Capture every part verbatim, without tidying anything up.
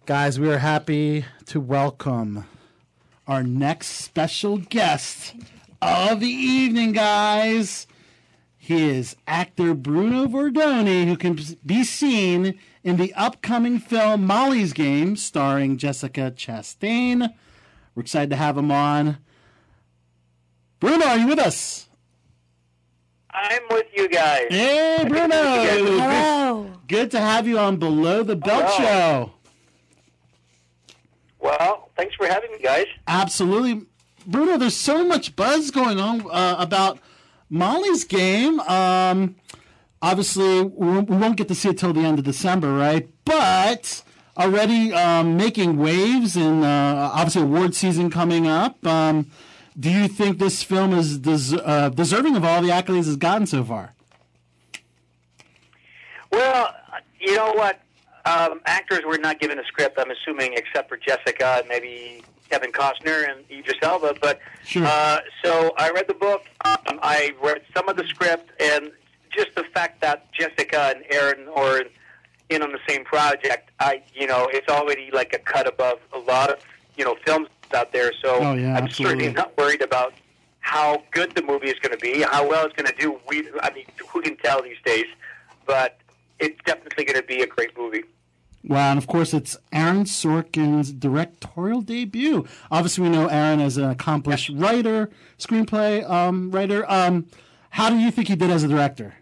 Guys, we are happy to welcome our next special guest of the evening, guys. He is actor Bruno Verdoni, who can be seen in the upcoming film Molly's Game, starring Jessica Chastain. We're excited to have him on. Bruno, are you with us? I'm with you guys. Hey, Bruno. Hello. Good, good to have you on Below the Belt Hello. Show. Well, thanks for having me, guys. Absolutely. Bruno, there's so much buzz going on uh, about Molly's Game. Um, obviously, we won't get to see it till the end of December, right? But already um, making waves, and uh, obviously award season coming up. Um, do you think this film is des- uh, deserving of all the accolades it's gotten so far? Well, you know what? Um, actors were not given a script, I'm assuming, except for Jessica and maybe Kevin Costner and Idris Elba. But Sure. uh, so I read the book. Um, I read some of the script, and just the fact that Jessica and Aaron are in on the same project, I, you know, it's already like a cut above a lot of, you know, films out there. So Oh, yeah, I'm absolutely. certainly not worried about how good the movie is going to be, how well it's going to do. We, I mean, who can tell these days? But it's definitely going to be a great movie. Wow, and of course it's Aaron Sorkin's directorial debut. Obviously, we know Aaron as an accomplished writer, screenplay um, writer. Um, how do you think he did as a director?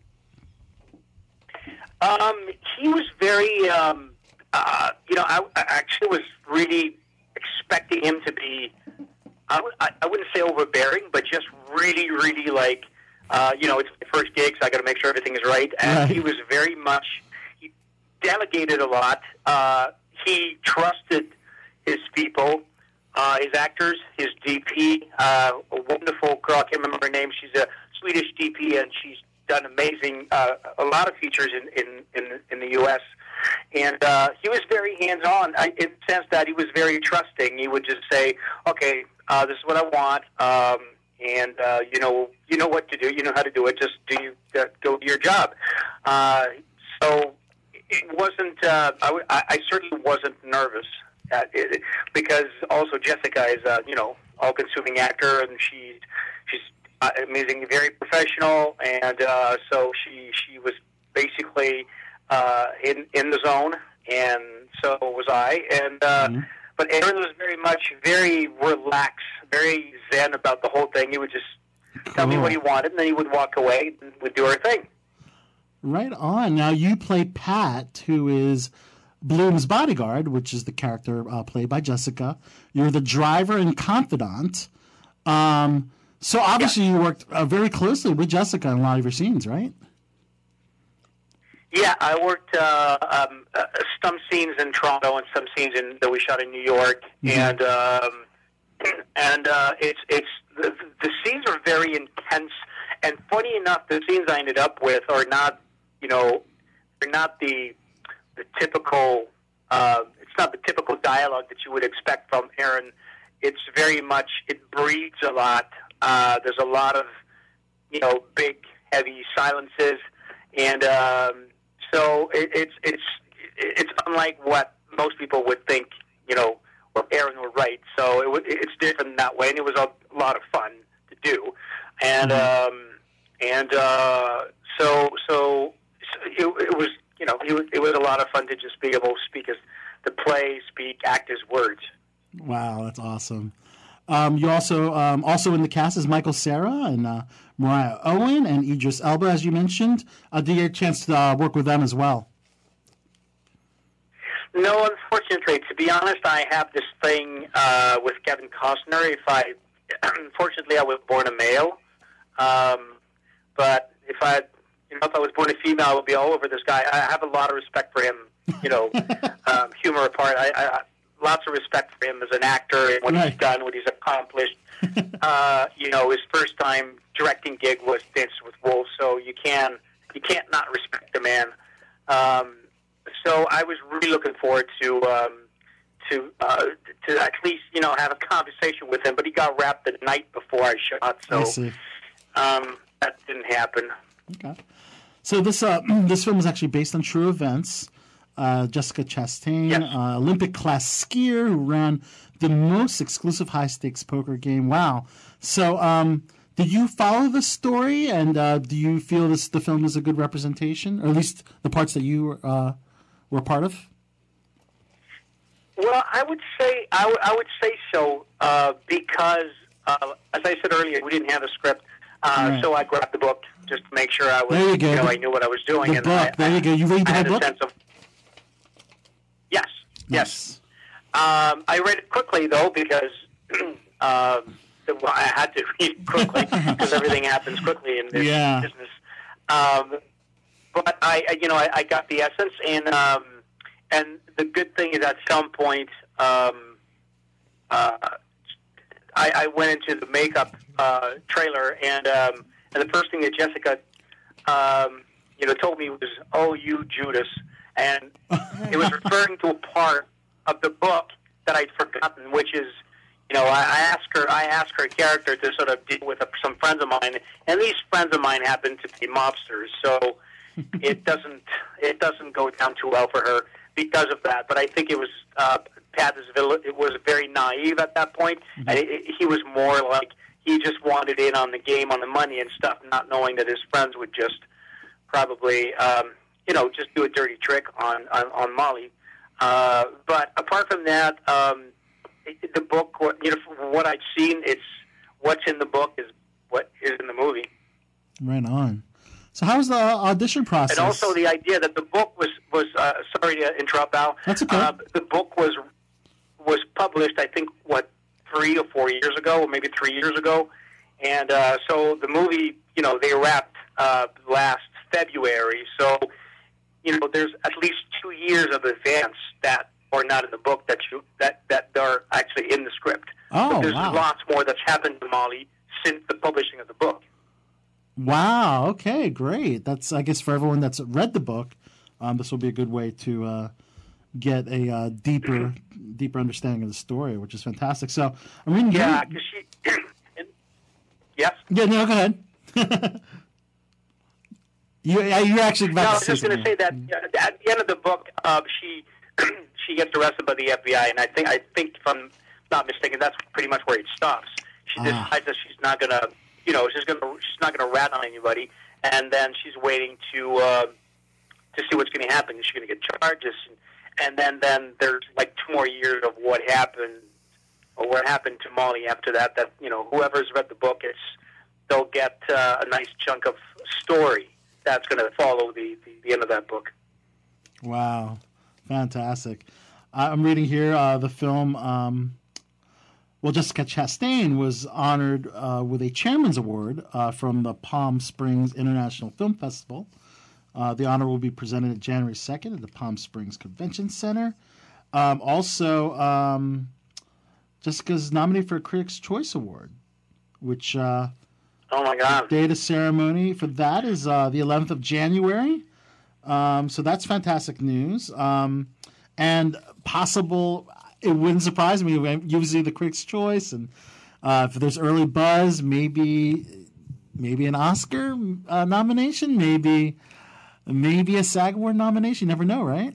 Um, he was very, um, uh, you know, I, I actually was really expecting him to be, I, w- I I wouldn't say overbearing, but just really, really like, uh, you know, it's my first gig, so I got to make sure everything is right. And Right. he was very much, he delegated a lot. Uh, he trusted his people, uh, his actors, his D P, uh, a wonderful girl, I can't remember her name. She's a Swedish D P, and she's done amazing, uh, a lot of features in, in, in, in the U S And uh, he was very hands-on I, in the sense that he was very trusting. He would just say, okay, uh, this is what I want, um, and uh, you know you know what to do. You know how to do it. Just do you, uh, go do your job. Uh, so it wasn't, uh, I, w- I I certainly wasn't nervous at it, because also Jessica is a, you know, all-consuming actor, and she, she's uh, amazing, very professional, and uh, so she she was basically uh, in in the zone, and so was I. And uh, Mhm. but Aaron was very much very relaxed, very zen about the whole thing. He would just tell me Cool. what he wanted, and then he would walk away and would do our thing. Right on. Now, you play Pat, who is Bloom's bodyguard, which is the character uh, played by Jessica. You're the driver and confidant. Um, so obviously you worked uh, very closely with Jessica in a lot of your scenes, right? Yeah, I worked uh, um, uh, some scenes in Toronto and some scenes in, that we shot in New York, Mhm. and um, and uh, it's it's the, the scenes are very intense. And funny enough, the scenes I ended up with are not, you know, they're not the the typical. Uh, it's not the typical dialogue that you would expect from Aaron. It's very much, it breathes a lot. Uh, there's a lot of, you know, big, heavy silences, and um, so it, it's it's it's unlike what most people would think, you know, what Aaron would write. So it, would- it's different in that way, and it was a lot of fun to do, and Mhm. um, and uh, so so, so it, it was, you know, it was, it was a lot of fun to just be able to speak as to play, speak, act his words. Wow, that's awesome. Um, you also um, also in the cast is Michael Cera and uh, Mariah Owen and Idris Elba, as you mentioned. Uh, did you get a chance to uh, work with them as well? No, unfortunately, to be honest, I have this thing uh, with Kevin Costner. If I, unfortunately, I was born a male, um, but if I, you know, if I was born a female, I would be all over this guy. I have a lot of respect for him. You know, um, humor apart, I, I lots of respect for him as an actor and what Right. he's done, what he's accomplished. uh, you know, his first time directing gig was Dances with Wolves, so you can you can't not respect the man. Um, so I was really looking forward to um, to uh, to at least, you know, have a conversation with him, but he got wrapped the night before I shot, I so see. um, that didn't happen. Okay. So this uh, this film is actually based on true events. uh, Jessica Chastain, Yes. uh, Olympic class skier who ran the most exclusive high stakes poker game. Wow. So, um, did you follow the story, and uh, do you feel this the film is a good representation, or at least the parts that you uh, were part of? Well, I would say I, w- I would say so uh, because, uh, as I said earlier, we didn't have a script, uh, Right. so I grabbed the book just to make sure I was, There you go. know, The- I knew what I was doing. the and book. I, There you go. You read the I had whole a book? sense of yes, Nice. yes. Um, I read it quickly though because uh, well, I had to read it quickly because everything happens quickly in this Yeah. business. Um, but I, I- you know, I, I got the essence, and um, and the good thing is at some point, um, uh, I, I went into the makeup uh, trailer, and um, and the first thing that Jessica, um, you know, told me was, "Oh, you Judas," and it was referring to a part of the book that I'd forgotten, which is, you know, I, I asked her, I asked her character to sort of deal with uh, some friends of mine, and these friends of mine happen to be mobsters, so it doesn't, it doesn't go down too well for her because of that. But I think it was uh, Pat is vil- it was very naive at that point, Mm-hmm. and it, it, he was more like he just wanted in on the game, on the money and stuff, not knowing that his friends would just probably, um, you know, just do a dirty trick on on, on Molly. Uh, but apart from that, um, it, the book, what- you know, from what I've seen, it's what's in the book is what is in the movie, Right on. So, how was the audition process? and also the idea that the book was was uh, sorry to interrupt, Al. That's okay. Uh, the book was was published, I think, what three or four years ago, or maybe three years ago, and uh, so the movie, you know, they wrapped uh, last February, so. You know, there's at least two years of advance that are not in the book that you that that are actually in the script. Oh, but there's wow. lots more that's happened to Molly since the publishing of the book. Wow. Okay. Great. That's I guess for everyone that's read the book, um, this will be a good way to uh, get a uh, deeper, deeper understanding of the story, which is fantastic. So I'm reading. Yeah, because she. and, yes. Yeah. No. Go ahead. you yeah, you're actually about No, I to was say just going to say something. that uh, at the end of the book, uh, she she gets arrested by the F B I, and I think I think if I'm not mistaken, that's pretty much where it stops. She Ah. decides that she's not going to, you know, she's going to she's not going to rat on anybody, and then she's waiting to uh, to see what's going to happen. Is she going to get charges? And then then there's like two more years of what happened or what happened to Molly after that. That you know, whoever's read the book, it's they'll get uh, a nice chunk of story that's going to follow the, the, the end of that book. Wow, fantastic! I- I'm reading here uh, the film. Um, well, Jessica Chastain was honored uh, with a Chairman's Award uh, from the Palm Springs International Film Festival. Uh, the honor will be presented at January second at the Palm Springs Convention Center. Um, also, um, Jessica's nominated for a Critics' Choice Award, which uh, Oh my God! date of ceremony for that is uh, the eleventh of January. Um, so that's fantastic news. Um, and possible, it wouldn't surprise me. Usually the Critics' Choice, and uh, if there's early buzz, maybe maybe an Oscar uh, nomination, maybe maybe a SAG Award nomination. You never know, right?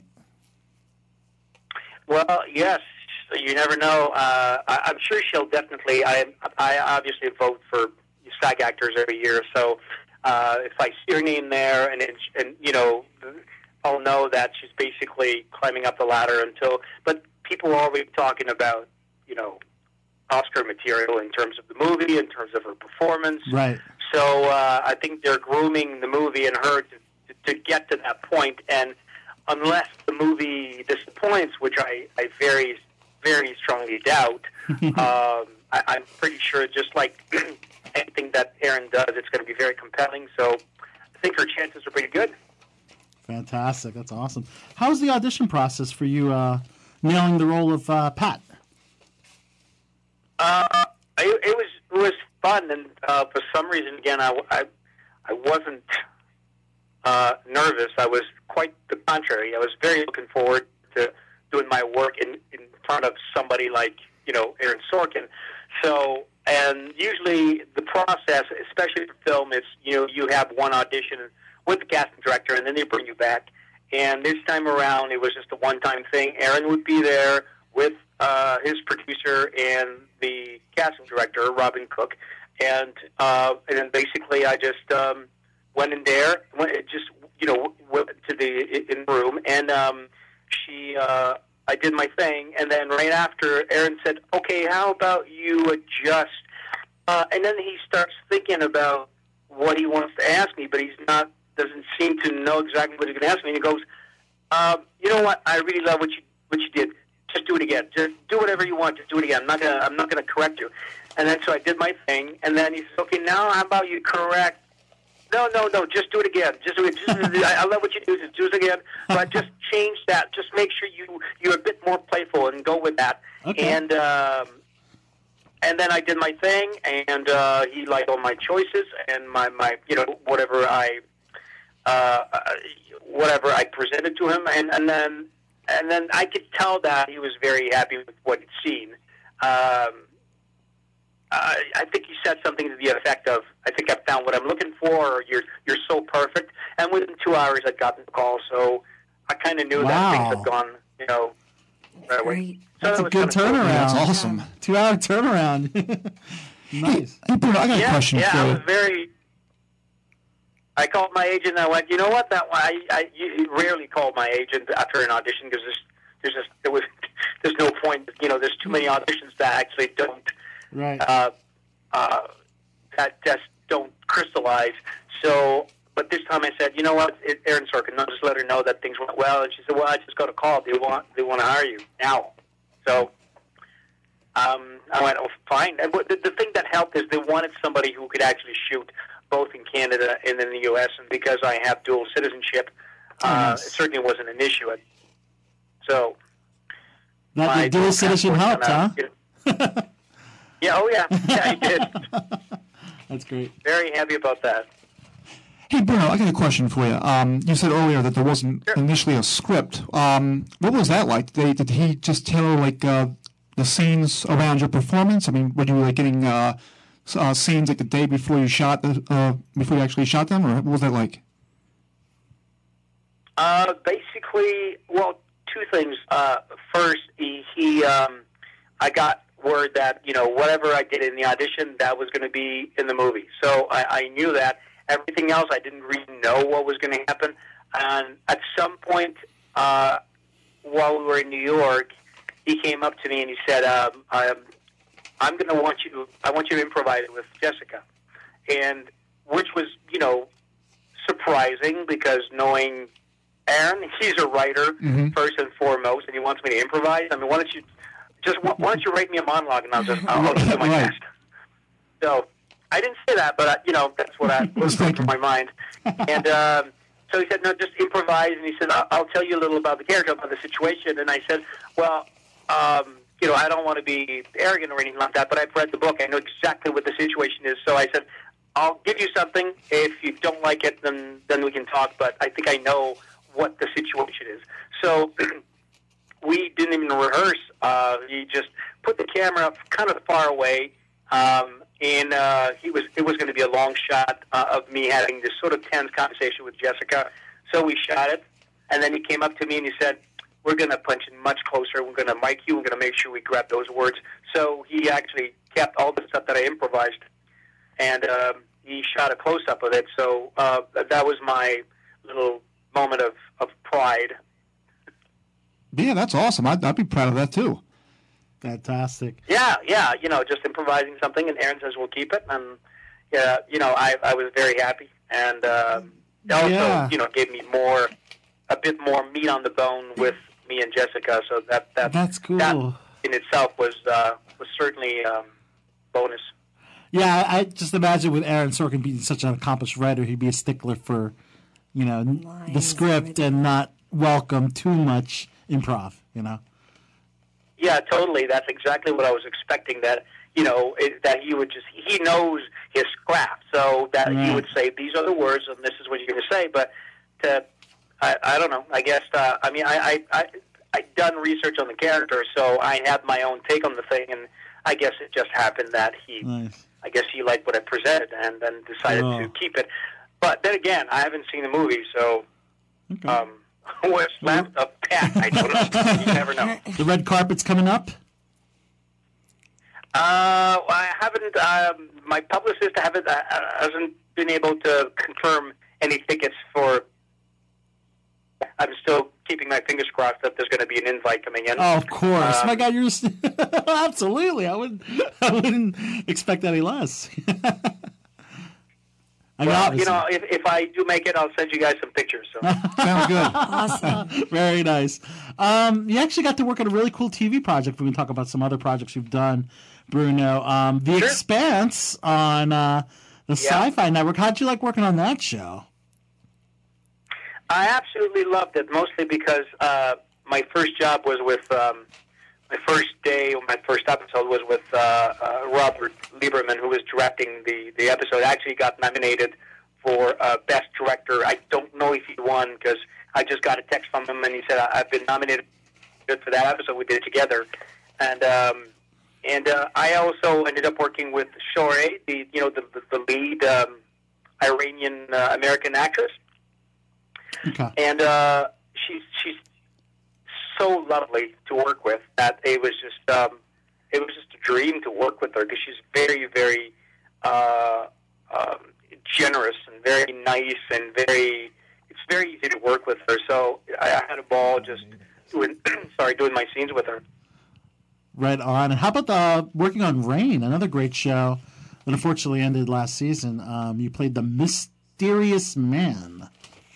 Well, yes. You never know. Uh, I, I'm sure she'll definitely. I I obviously vote for SAG actors every year, so uh, if I see her name there, and it's, and you know, I'll know that she's basically climbing up the ladder until. But people are already talking about, you know, Oscar material in terms of the movie, in terms of her performance. Right. So uh, I think they're grooming the movie and her to, to, to get to that point. And unless the movie disappoints, which I, I very, very strongly doubt, um, I, I'm pretty sure just like anything that Erin does, it's going to be very compelling. So I think her chances are pretty good. Fantastic. That's awesome. How was the audition process for you uh, nailing the role of uh, Pat? Uh, it, it was it was fun, and uh, for some reason, again, I, I, I wasn't uh, nervous. I was quite the contrary. I was very looking forward to doing my work in, in front of somebody like, you know, Aaron Sorkin. So, and usually the process, especially for film, is, you know, you have one audition with the casting director, and then they bring you back, And this time around, it was just a one-time thing. Aaron would be there with uh, his producer and the casting director, Robin Cook. And, uh, and then basically I just um, went in there, went, just, you know, went to the in room, and um, she, uh, I did my thing. And then right after, Aaron said, okay, how about you adjust? Uh, and then he starts thinking about what he wants to ask me, but he's not, doesn't seem to know exactly what he's going to ask me. And he goes, um, you know what? I really love what you what you did. Just do it again. Just do whatever you want. Just do it again. I'm not gonna I'm not gonna correct you. And then so I did my thing. And then he says, okay, now how about you correct? No, no, no. Just do it again. Just do it. Just, I, I love what you do. Just do it again. But just change that. Just make sure you you're a bit more playful and go with that. Okay. And um, and then I did my thing, and uh, he liked all my choices and my my you know whatever I. Uh, whatever I presented to him, and, and then and then I could tell that he was very happy with what he'd seen. Um, uh, I think he said something to the effect of, "I think I found what I'm looking for," or "You're you're so perfect." And within two hours, I'd gotten the call, so I kind of knew Wow. that things had gone, you know, right away. Great. So That's that a was good kinda cool. turnaround. That's awesome. Two-hour turnaround. Nice. Hey, Bruno, I got a Yeah, question yeah, for I you. was very. I called my agent and I went, you know what? That I, I you rarely call my agent after an audition because there's there's just there was there's no point. You know, there's too many auditions that actually don't Right. uh, uh, that just don't crystallize. So, but this time I said, you know what, it, Aaron Sorkin, I'll just let her know that things went well. And she said, well, I just got a call. They want they want to hire you now. So. Um, I went, oh, fine. And the, the thing that helped is they wanted somebody who could actually shoot both in Canada and in the U S, and because I have dual citizenship, uh, Nice. it certainly wasn't an issue. So, That my the dual citizen passport helped, kinda- huh? Yeah, oh yeah, yeah, I did. That's great. Very happy about that. Hey, Bruno, I got a question for you. Um, you said earlier that there wasn't Sure. initially a script. Um, what was that like? Did, they, did he just tailor like uh, the scenes around your performance? I mean, were you like getting uh, s- uh, scenes like the day before you shot the, uh, before you actually shot them, or what was that like? Uh, basically, well, two things. Uh, first, he, he um, I got word that, you know, whatever I did in the audition, that was going to be in the movie. So I, I knew that. Everything else, I didn't really know what was going to happen. And at some point, uh, while we were in New York, he came up to me and he said, um, um, I'm going to want you to, I want you to improvise with Jessica. And which was, you know, surprising because knowing Aaron, he's a writer Mhm. first and foremost, and he wants me to improvise. I mean, why don't you just why don't you write me a monologue and I'll just I'll, I'll do my Right. best. So I didn't say that, but I, you know that's what I was going through my mind. And um, so he said, no, just improvise. And he said, I'll, I'll tell you a little about the character, about the situation. And I said, well, um, you know, I don't want to be arrogant or anything like that, but I've read the book. I know exactly what the situation is. So I said, I'll give you something. If you don't like it, then then we can talk. But I think I know what the situation is. So we didn't even rehearse. Uh, he just put the camera up kind of far away, um, and uh, he was it was going to be a long shot uh, of me having this sort of tense conversation with Jessica. So we shot it, and then he came up to me and he said, we're going to punch in much closer. We're going to mic you. We're going to make sure we grab those words. So he actually kept all the stuff that I improvised, and um, he shot a close-up of it. So uh, that was my little moment of, of pride. Yeah, that's awesome. I'd, I'd be proud of that too. Fantastic. Yeah, yeah, you know, just improvising something, and Aaron says we'll keep it, and yeah, you know, I I was very happy, and um, it also, Yeah. you know, gave me more, a bit more meat on the bone with me and Jessica. So that that That's cool. that in itself was uh, was certainly um, bonus. Yeah, I I just imagine with Aaron Sorkin being such an accomplished writer, he'd be a stickler for, you know, n- the Lines, script and not welcome too much improv, you know? Yeah, totally. That's exactly what I was expecting. That you know it, that he would just he knows his craft, so that Right. he would say these are the words and this is what you're going to say. But to I, I don't know. I guess uh, I mean I I I I'd done research on the character, so I had my own take on the thing, and I guess it just happened that he Nice. I guess he liked what I presented and then decided Oh. to keep it. But then again, I haven't seen the movie, so Okay. um, was left a pat. I don't know. You never know. The red carpet's coming up. Uh, I haven't. Um, my publicist haven't uh, hasn't been able to confirm any tickets for. I'm still keeping my fingers crossed that there's going to be an invite coming in. Oh, of course. Um, My God, you're absolutely. I wouldn't. I wouldn't expect any less. I mean, Well, you obviously. know, if, if I do make it, I'll send you guys some pictures. So. Sounds good. Awesome. Very nice. Um, you actually got to work on a really cool T V project. We can talk about some other projects you've done, Bruno. Um, the Sure. Expanse on uh, the Yeah. Sci-Fi Network. How'd you like working on that show? I absolutely loved it, mostly because uh, my first job was with, um, my first day, or my first episode was with uh, uh, Robert Lieberman, who was directing the, the episode. I actually got nominated for uh, Best Director. I don't know if he won, because I just got a text from him, and he said, I've been nominated for that episode we did together. And um, and uh, I also ended up working with Shorey, the, you know, the, the, the lead um, Iranian-American actress. Okay. And uh, she's she's so lovely to work with that it was just um, it was just a dream to work with her, because she's very very uh, um, generous and very nice and very it's very easy to work with her. So I, I had a ball just doing sorry doing my scenes with her. Right on. And how about the working on Rain, another great show that unfortunately ended last season? Um, you played the Mysterious Man.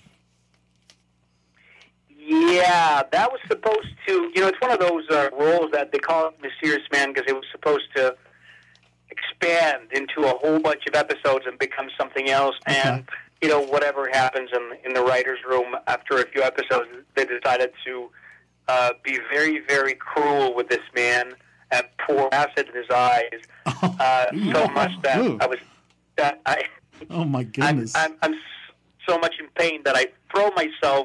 Yeah, that was supposed to, you know, it's one of those uh, roles that they call it Mysterious Man because it was supposed to expand into a whole bunch of episodes and become something else. Okay. And, you know, whatever happens in, in the writer's room after a few episodes, they decided to uh, be very, very cruel with this man and pour acid in his eyes uh, so much that Ooh. I was, that I, Oh, my I'm, goodness. I'm, I'm so much in pain that I throw myself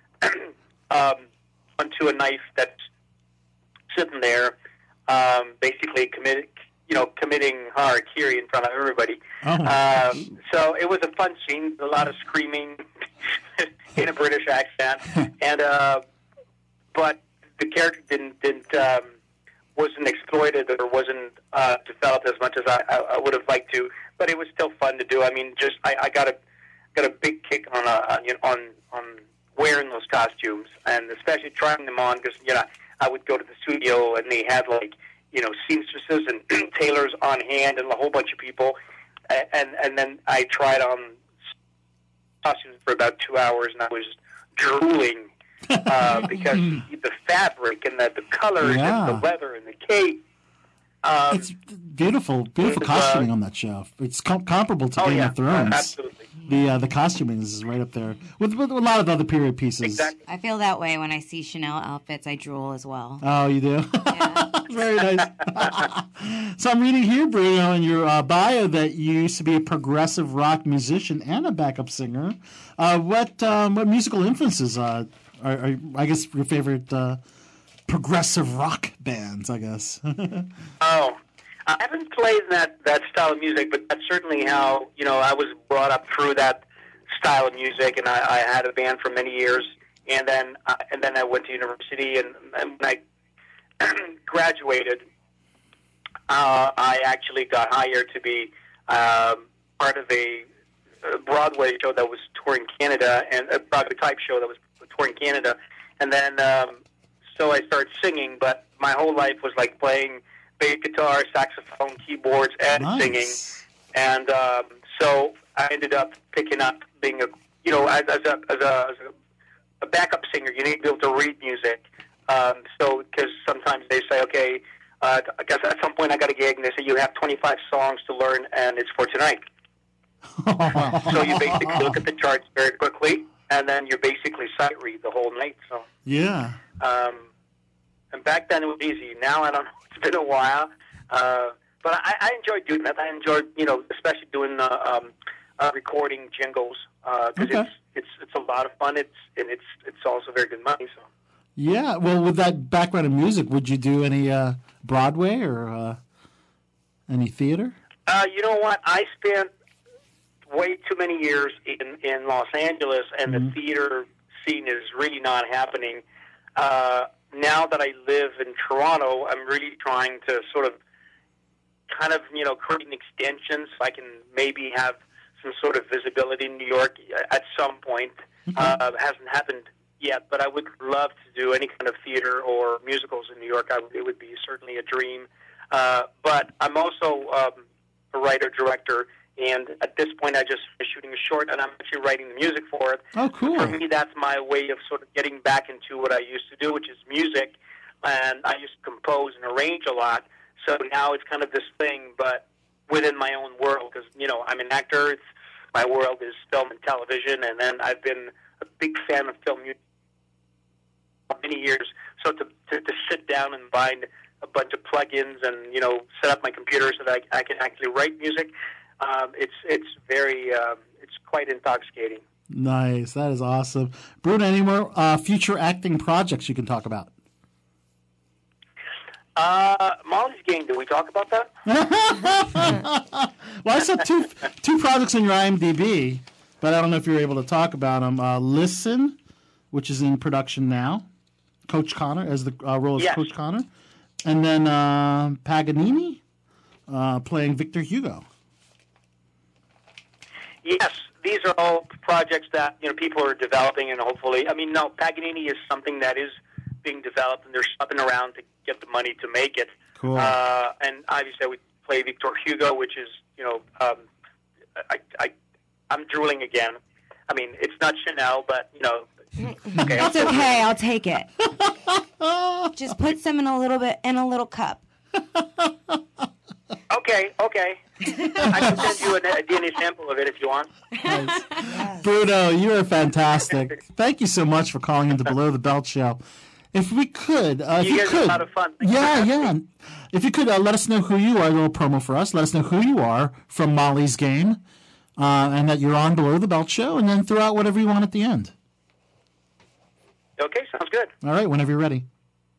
um, onto a knife that's sitting there, um, basically committing, you know, committing harakiri in front of everybody. Oh. Um, so it was a fun scene, a lot of screaming in a British accent, and uh, but the character didn't didn't um, wasn't exploited or wasn't uh, developed as much as I, I, I would have liked to. But it was still fun to do. I mean, just I, I got a got a big kick on a, on, you know, on on wearing those costumes, and especially trying them on, because you know I would go to the studio and they had like you know seamstresses and tailors on hand and a whole bunch of people, and and then I tried on costumes for about two hours, and I was drooling uh, because the fabric and the, the colors Yeah. and the leather and the cape. Um, It's beautiful, beautiful It's, uh, costuming on that show. It's com- comparable to oh Game yeah, of Thrones. absolutely. The uh, the costuming is right up there with, with a lot of other period pieces. Exactly. I feel that way when I see Chanel outfits. I drool as well. Oh, you do? Yeah. Very nice. So I'm reading here, Bruno, in your uh, bio that you used to be a progressive rock musician and a backup singer. Uh, what um, what musical influences uh, are, are, I guess, your favorite uh, progressive rock bands, I guess? Oh, I haven't played that, that style of music, but that's certainly how, you know, I was brought up through that style of music, and I, I had a band for many years, and then uh, and then I went to university, and, and when I graduated, uh, I actually got hired to be um, part of a, a Broadway show that was touring Canada, and a Broadway type show that was touring Canada, and then um, so I started singing, but my whole life was like playing bass guitar, saxophone, keyboards, and Nice. singing. And um, so I ended up picking up being a, you know, as, as, a, as, a, as a, a backup singer, you need to be able to read music. Um, so, because sometimes they say, okay, uh, I guess at some point I got a gig, and they say you have twenty-five songs to learn, and it's for tonight. So you basically look at the charts very quickly, and then you basically sight read the whole night. So. Yeah. Um, and back then it was easy. Now I don't know. It's been a while, uh, but I, I enjoyed doing that. I enjoyed, you know, especially doing uh, um, uh, recording jingles because Okay. it's it's it's a lot of fun. It's and it's it's also very good money. So Yeah. Well, with that background in music, would you do any uh, Broadway or uh, any theater? uh, you know what? I spent way too many years in in Los Angeles, and the theater scene is really not happening. Uh, now that I live in Toronto, I'm really trying to sort of kind of, you know, create an extension so I can maybe have some sort of visibility in New York at some point. Okay. Uh, it hasn't happened yet, but I would love to do any kind of theater or musicals in New York. I, it would be certainly a dream. Uh, but I'm also um, a writer-director, and at this point I just finished shooting a short, and I'm actually writing the music for it. Oh, cool. For me, that's my way of sort of getting back into what I used to do, which is music, and I used to compose and arrange a lot. So now it's kind of this thing, but within my own world, because, you know, I'm an actor. It's, my world is film and television, and then I've been a big fan of film music for many years. So to, to, to sit down and find a bunch of plugins and, you know, set up my computer so that I, I can actually write music, um, it's it's very, um, it's quite intoxicating. Nice. That is awesome. Bruno, any more uh, future acting projects you can talk about? Uh, Molly's Game, did we talk about that? Well, I saw two two projects on your IMDb, but I don't know if you were able to talk about them. Uh, Listen, which is in production now. Coach Connor, as the uh, role of Yes. Coach Connor. And then uh, Paganini uh, playing Victor Hugo. Yes, these are all projects that, you know, people are developing, and hopefully, I mean, no, Paganini is something that is being developed, and they're shopping around to get the money to make it. Cool. Uh, and obviously, I would play Victor Hugo, which is, you know, um, I, I, I'm drooling again. I mean, it's not Chanel, but, you know, okay. That's okay. I'll take it. Just put some in a little bit in a little cup. Okay, okay. I can send you a, a D N A sample of it if you want. Nice. Bruno, you are fantastic. Thank you so much for calling into Below the Belt Show. If we could, uh, if You you guys could, are a lot of fun. Thank you yeah, for yeah. having If you could uh, let us know who you are, a little promo for us. Let us know who you are from Molly's Game, uh, and that you're on Below the Belt Show, and then throw out whatever you want at the end. Okay, sounds good. All right, whenever you're ready.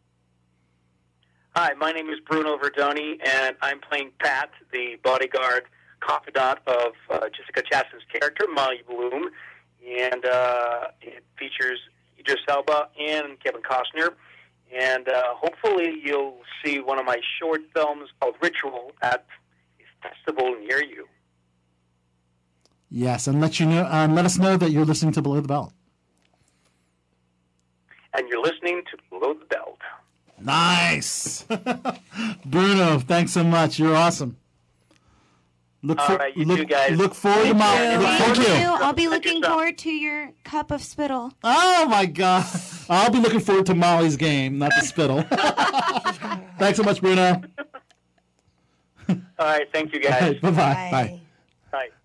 Hi, my name is Bruno Verdoni, and I'm playing Pat, the bodyguard confidant of uh, Jessica Chastain's character, Molly Bloom, and uh, it features Idris Elba and Kevin Costner, and uh, hopefully you'll see one of my short films called Ritual at a festival near you. Yes, and let you know, and let us know that you're listening to Below the Belt. And you're listening to Below the Belt. Nice, Bruno. Thanks so much. You're awesome. Look All for, right, you look, too, guys. look forward to my. Thank Look forward to you. you. I'll be Thank looking yourself. forward to your cup of spittle. Oh my God! I'll be looking forward to Molly's Game, not the spittle. Thanks so much, Bruno. All right, thank you, guys. Bye bye. Bye. Bye.